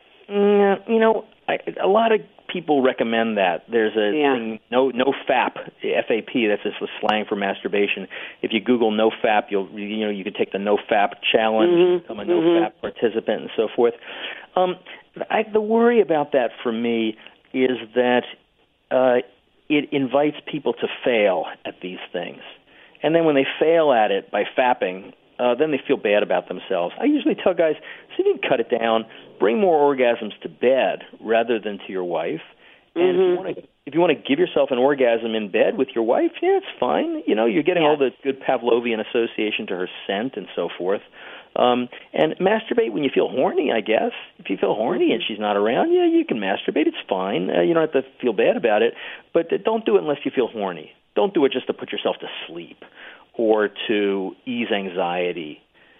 Mm, you know, I, a lot of people recommend that. There's a yeah. thing, no no FAP, F A P. That's just the slang for masturbation. If you Google no FAP, you'll you know you can take the no FAP challenge, mm-hmm. become a no mm-hmm. FAP participant, and so forth. Um, I, the worry about that for me is that uh, it invites people to fail at these things, and then when they fail at it by fapping, uh, then they feel bad about themselves. I usually tell guys, see if you can cut it down. Bring more orgasms to bed rather than to your wife. And mm-hmm. if you want to, if you want to give yourself an orgasm in bed with your wife, yeah, it's fine. You know, you're getting yes. all the good Pavlovian association to her scent and so forth. Um, and masturbate when you feel horny, I guess. If you feel horny and she's not around, yeah, you can masturbate. It's fine. Uh, you don't have to feel bad about it. But uh, don't do it unless you feel horny. Don't do it just to put yourself to sleep or to ease anxiety.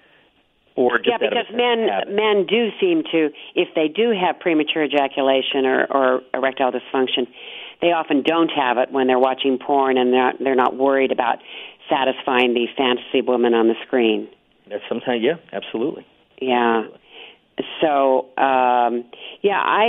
Or just yeah, because men men do seem to, if they do have premature ejaculation or, or erectile dysfunction, they often don't have it when they're watching porn and they're not, they're not worried about satisfying the fantasy woman on the screen. That's sometimes, yeah, absolutely. Yeah. Absolutely. So, um, yeah, I.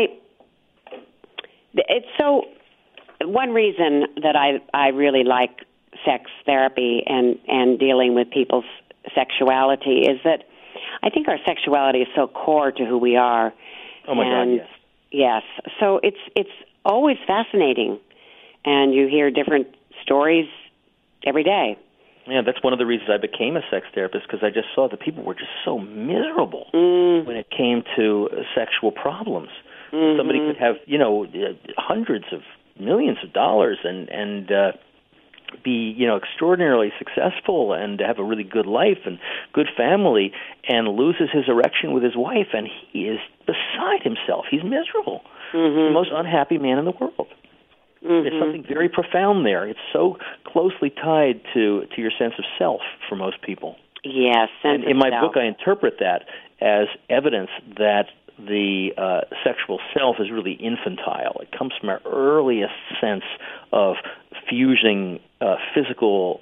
It's so. One reason that I I really like sex therapy and and dealing with people's sexuality is that I think our sexuality is so core to who we are. Oh my and, God, yes. Yes. So it's it's always fascinating, and you hear different stories every day. Yeah, that's one of the reasons I became a sex therapist, because I just saw that people were just so miserable mm. when it came to uh, sexual problems. Mm-hmm. Somebody could have, you know, uh, hundreds of millions of dollars and and uh, be, you know, extraordinarily successful and have a really good life and good family, and loses his erection with his wife, and he is beside himself. He's miserable. Mm-hmm. He's the most unhappy man in the world. Mm-hmm. There's something very profound there. It's so closely tied to, to your sense of self for most people. Yes, sense and in my self. book, I interpret that as evidence that the uh, sexual self is really infantile. It comes from our earliest sense of fusing uh, physical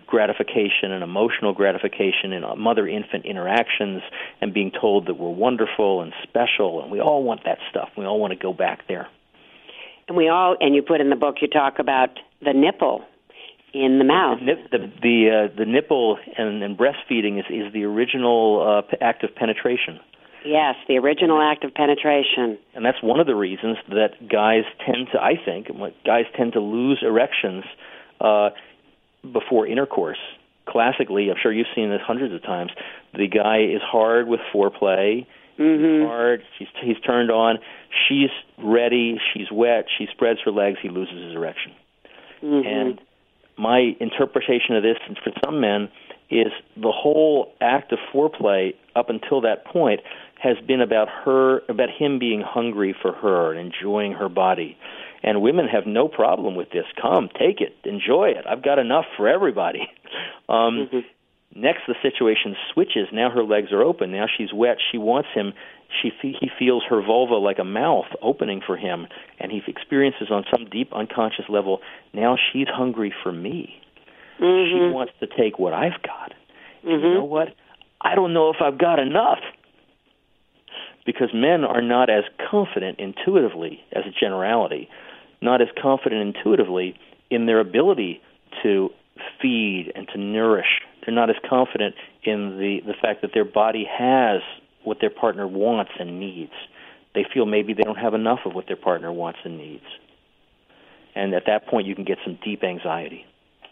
gratification and emotional gratification in mother-infant interactions and being told that we're wonderful and special, and we all want that stuff. We all want to go back there. And we all, and you put in the book, you talk about the nipple in the mouth. The the the, uh, the nipple and, and breastfeeding is, is the original uh, act of penetration. Yes, the original act of penetration. And that's one of the reasons that guys tend to, I think, guys tend to lose erections uh, before intercourse. Classically, I'm sure you've seen this hundreds of times, the guy is hard with foreplay, mm-hmm. he's hard, he's, he's turned on, she's ready, she's wet, she spreads her legs, he loses his erection. Mm-hmm. And my interpretation of this, and for some men, is the whole act of foreplay up until that point has been about her, about him being hungry for her and enjoying her body. And women have no problem with this. Come, take it, enjoy it. I've got enough for everybody. Um, mm-hmm. Next, the situation switches. Now her legs are open. Now she's wet. She wants him. She he feels her vulva like a mouth opening for him, and he experiences on some deep unconscious level, now she's hungry for me. Mm-hmm. She wants to take what I've got. Mm-hmm. And you know what? I don't know if I've got enough. Because men are not as confident intuitively, as a generality, not as confident intuitively in their ability to feed and to nourish. They're not as confident in the, the fact that their body has what their partner wants and needs. They feel maybe they don't have enough of what their partner wants and needs. And at that point, you can get some deep anxiety.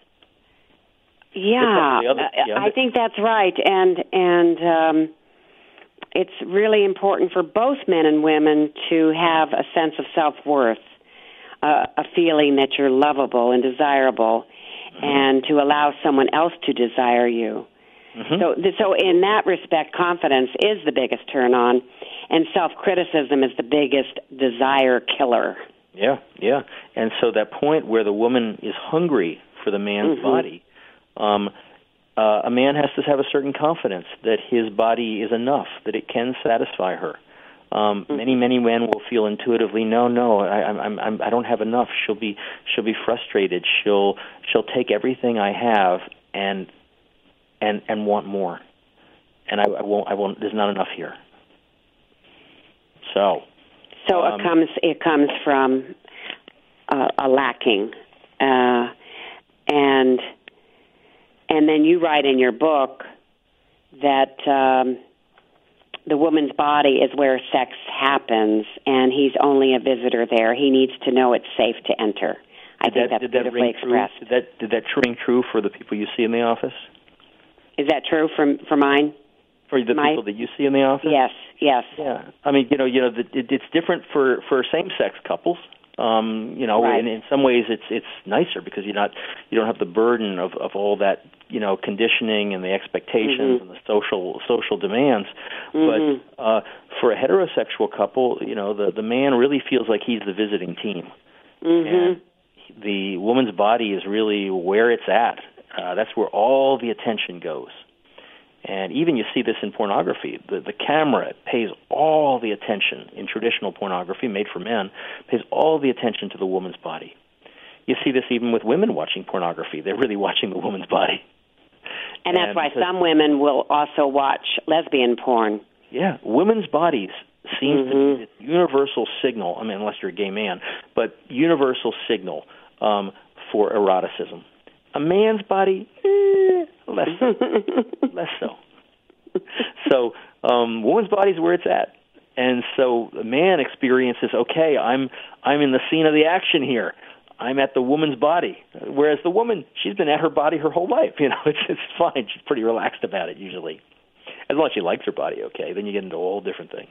Yeah, other, yeah. I think that's right. And, and um, it's really important for both men and women to have a sense of self-worth, uh, a feeling that you're lovable and desirable, mm-hmm. and to allow someone else to desire you. Mm-hmm. So, so in that respect, confidence is the biggest turn-on, and self-criticism is the biggest desire killer. Yeah, yeah. And so that point where the woman is hungry for the man's mm-hmm. body, um, uh, a man has to have a certain confidence that his body is enough, that it can satisfy her. Um, mm-hmm. Many, many men will feel intuitively, no, no, I, I'm, I'm, I don't have enough. She'll be, she'll be frustrated. She'll, she'll take everything I have and, and, and want more. And I, I won't, I won't. There's not enough here. So, so um, it comes, it comes from uh, a lacking, uh, and. And then you write in your book that um, the woman's body is where sex happens, and he's only a visitor there. He needs to know it's safe to enter. I did think that, that's did beautifully that expressed. Did that, did that ring true for the people you see in the office? Is that true for for mine? For the My, people that you see in the office? Yes, yes. Yeah. I mean, you know, you know, it, it's different for, for same-sex couples. Um, you know, right. and in some ways it's it's nicer because you're not you don't have the burden of, of all that, you know, conditioning and the expectations mm-hmm. and the social social demands. Mm-hmm. But uh, for a heterosexual couple, you know, the the man really feels like he's the visiting team, mm-hmm. and the woman's body is really where it's at. Uh, that's where all the attention goes. And even you see this in pornography. The, the camera pays all the attention in traditional pornography made for men, pays all the attention to the woman's body. You see this even with women watching pornography. They're really watching the woman's body. And that's and why some women will also watch lesbian porn. Yeah, women's bodies seem mm-hmm. to be this universal signal, I mean, unless you're a gay man, but universal signal um, for eroticism. A man's body, eh, less so. less so. So, um, woman's body is where it's at, and so the man experiences, okay, I'm I'm in the scene of the action here. I'm at the woman's body, whereas the woman, she's been at her body her whole life. You know, it's it's fine. She's pretty relaxed about it usually, as long as she likes her body. Okay, then you get into a whole different thing.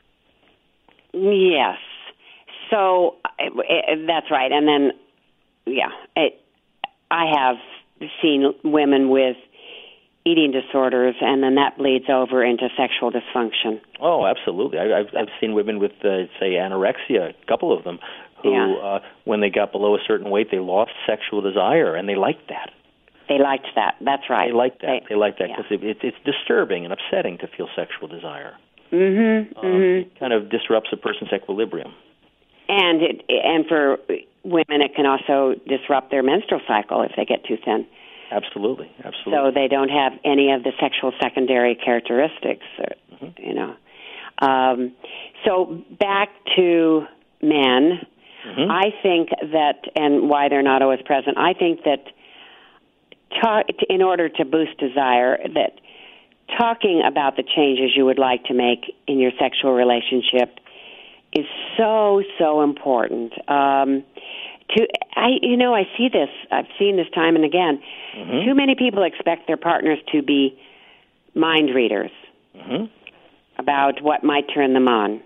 Yes. So it, it, that's right, and then yeah. It, I have seen women with eating disorders, and then that bleeds over into sexual dysfunction. Oh, absolutely. I, I've, I've seen women with, uh, say, anorexia, a couple of them, who, yeah. uh, when they got below a certain weight, they lost sexual desire, and they liked that. They liked that. That's right. They liked that. They, they liked that because yeah. it, it, it's disturbing and upsetting to feel sexual desire. Mm-hmm. Um, mm-hmm. It kind of disrupts a person's equilibrium. And it, and for women, it can also disrupt their menstrual cycle if they get too thin. Absolutely, absolutely. So they don't have any of the sexual secondary characteristics, or, mm-hmm. you know. Um, so back to men, mm-hmm. I think that, and why they're not always present, I think that talk, in order to boost desire, that talking about the changes you would like to make in your sexual relationship is so, so important. Um, to I, you know, I see this. I've seen this time and again. Mm-hmm. Too many people expect their partners to be mind readers mm-hmm. about what might turn them on,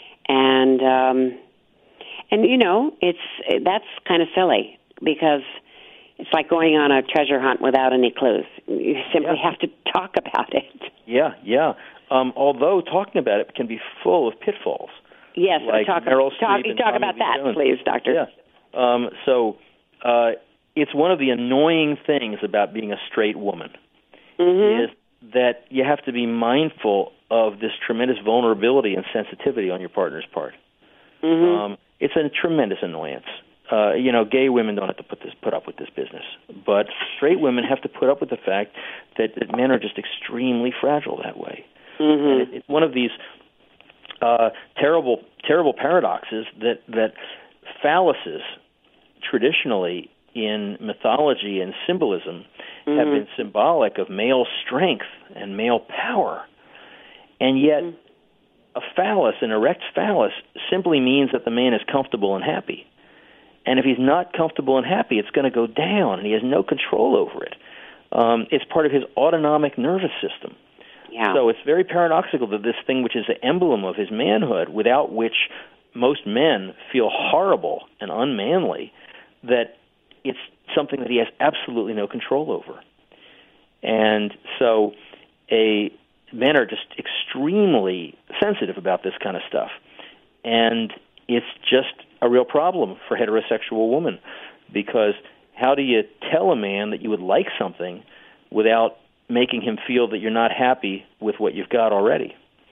and um, and you know, it's that's kind of silly because it's like going on a treasure hunt without any clues. You simply yeah. have to talk about it. Yeah, yeah. Um, although talking about it can be full of pitfalls. Yes, like talk, Meryl talk, Streep and talk Tommy about Lee that, Jones. please, Doctor. Yeah. Um, so uh, it's one of the annoying things about being a straight woman mm-hmm. is that you have to be mindful of this tremendous vulnerability and sensitivity on your partner's part. Mm-hmm. Um, it's a tremendous annoyance. Uh, you know, gay women don't have to put this, put up with this business, but straight women have to put up with the fact that, that men are just extremely fragile that way. Mm-hmm. And it, it's one of these uh, terrible, terrible paradoxes that that phalluses traditionally in mythology and symbolism mm-hmm. have been symbolic of male strength and male power, and yet mm-hmm. a phallus, an erect phallus, simply means that the man is comfortable and happy. And if he's not comfortable and happy, it's going to go down, and he has no control over it. Um, it's part of his autonomic nervous system. Yeah. So it's very paradoxical that this thing, which is the emblem of his manhood, without which most men feel horrible and unmanly, that it's something that he has absolutely no control over. And so a men are just extremely sensitive about this kind of stuff. And it's just a real problem for heterosexual women, because how do you tell a man that you would like something without making him feel that you're not happy with what you've got already?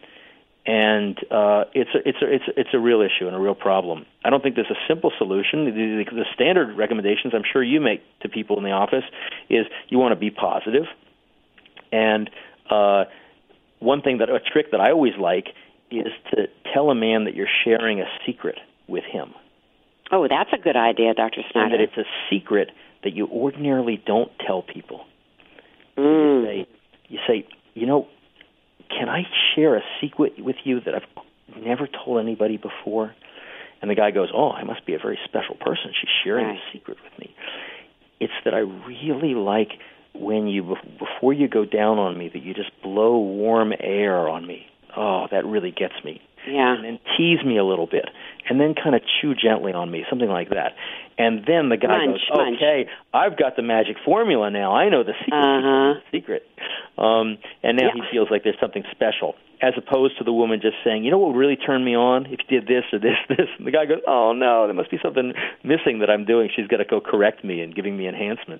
And uh, it's a, it's a, it's a, it's a real issue and a real problem. I don't think there's a simple solution. The, the, the standard recommendations I'm sure you make to people in the office is you want to be positive. And uh, one thing that a trick that I always like is to tell a man that you're sharing a secret with him. Oh, that's a good idea, Doctor Snyder. And that it's a secret that you ordinarily don't tell people. Mm. You say, you say, you know, can I share a secret with you that I've never told anybody before? And the guy goes, oh, I must be a very special person. She's sharing right. a secret with me. It's that I really like when you, before you go down on me, that you just blow warm air on me. Oh, that really gets me. Yeah. And then tease me a little bit, and then kind of chew gently on me, something like that. And then the guy munch, goes, munch. okay, I've got the magic formula now. I know the secret. Uh-huh. secret. Um, and now yeah. he feels like there's something special, as opposed to the woman just saying, you know what would really turn me on? If you did this or this, this. And the guy goes, oh, no, there must be something missing that I'm doing. She's got to go correct me and giving me enhancements.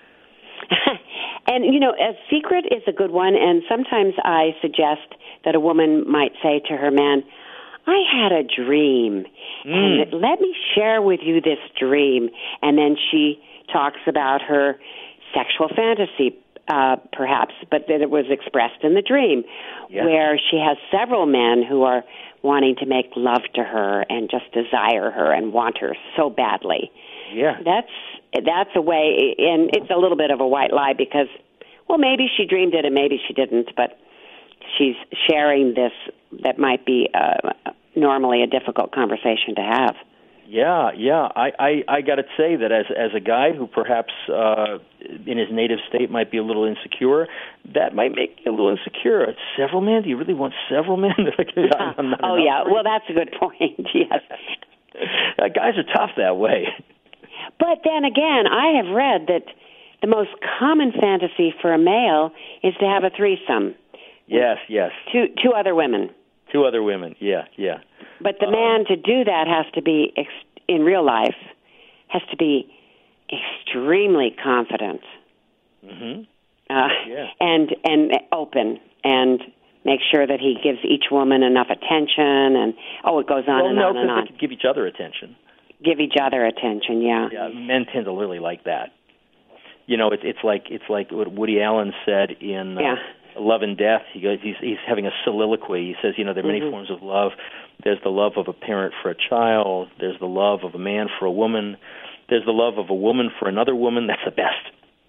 And, you know, a secret is a good one, and sometimes I suggest that a woman might say to her man, I had a dream, mm. and let me share with you this dream. And then she talks about her sexual fantasy, uh, perhaps, but that it was expressed in the dream, yeah. where she has several men who are wanting to make love to her and just desire her and want her so badly. Yeah. That's that's a way, and it's a little bit of a white lie because, well, maybe she dreamed it and maybe she didn't, but she's sharing this that might be uh, normally a difficult conversation to have. Yeah, yeah. I, I, I got to say that as as a guy who perhaps uh, in his native state might be a little insecure, that might make me a little insecure. Several men? Do you really want several men? I'm not oh, yeah. Well, that's a good point, yes. uh, guys are tough that way. But then again, I have read that the most common fantasy for a male is to have a threesome. Yes, yes. Two two other women. Two other women, yeah, yeah. But the um, man to do that has to be, ex- in real life, has to be extremely confident. Mm-hmm. Uh, yeah. and and open and make sure that he gives each woman enough attention and, oh, it goes on well, and no, on and on. They give each other attention. Give each other attention, yeah. Yeah, men tend to really like that. you know, it's it's like it's like what Woody Allen said in uh, yeah. Love and Death. He goes, he's he's having a soliloquy. He says, you know, there are many mm-hmm. forms of love. There's the love of a parent for a child. There's the love of a man for a woman. There's the love of a woman for another woman. That's the best.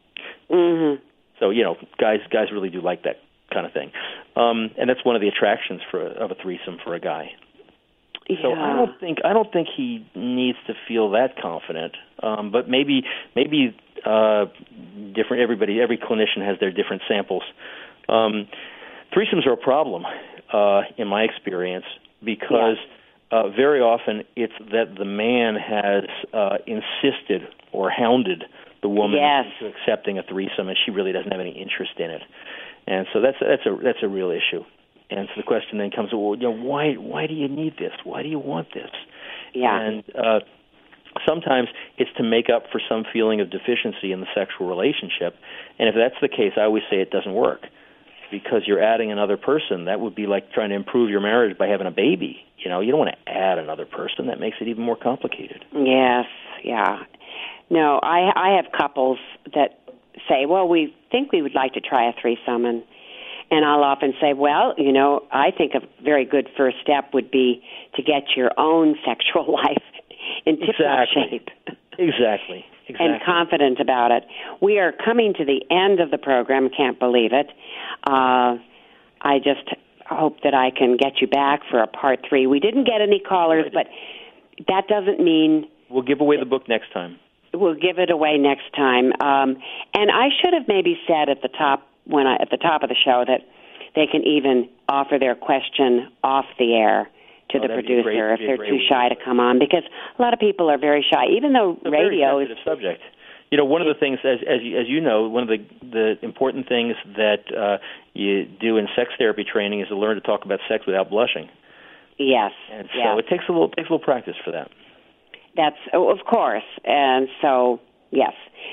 Mm-hmm. So, you know, guys guys really do like that kind of thing, um, and that's one of the attractions for of a threesome for a guy. Yeah. So I don't think I don't think he needs to feel that confident. Um, but maybe maybe uh, different. Everybody, every clinician has their different samples. Um, threesomes are a problem uh, in my experience because yeah. uh, very often it's that the man has uh, insisted or hounded the woman yes. into accepting a threesome, and she really doesn't have any interest in it. And so that's that's a that's a real issue. And so the question then comes, well, you know, why why do you need this? Why do you want this? Yeah. And uh, sometimes it's to make up for some feeling of deficiency in the sexual relationship. And if that's the case, I always say it doesn't work because you're adding another person. That would be like trying to improve your marriage by having a baby. You know, you don't want to add another person. That makes it even more complicated. Yes, yeah. No, I I have couples that say, well, we think we would like to try a threesome, and And I'll often say, well, you know, I think a very good first step would be to get your own sexual life in tip-top exactly. shape. Exactly. Exactly. And confident about it. We are coming to the end of the program. Can't believe it. Uh, I just hope that I can get you back for a part three. We didn't get any callers, but that doesn't mean... We'll give away the book next time. We'll give it away next time. Um, and I should have maybe said at the top when I, at the top of the show that they can even offer their question off the air to oh, the producer if they're too shy to come on, because a lot of people are very shy, even though it's a radio very sensitive is subject. You know, one of the things, as as you, as you know, one of the the important things that uh, you do in sex therapy training is to learn to talk about sex without blushing. Yes, and so yes. it takes a little takes a little practice for that. That's oh, of course, and so yes.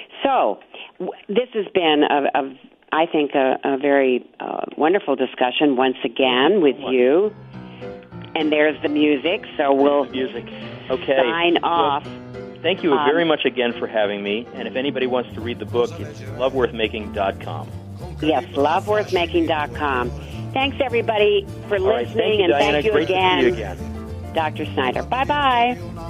So w- this has been a, a I think a, a very uh, wonderful discussion once again with you. And there's the music, so we'll music. Okay. sign off. Well, thank you very um, much again for having me. And if anybody wants to read the book, it's love worth making dot com. Yes, love worth making dot com. Thanks, everybody, for All listening, right, thank you, and Diana. thank you Great again, to see you again, Doctor Snyder. Bye-bye.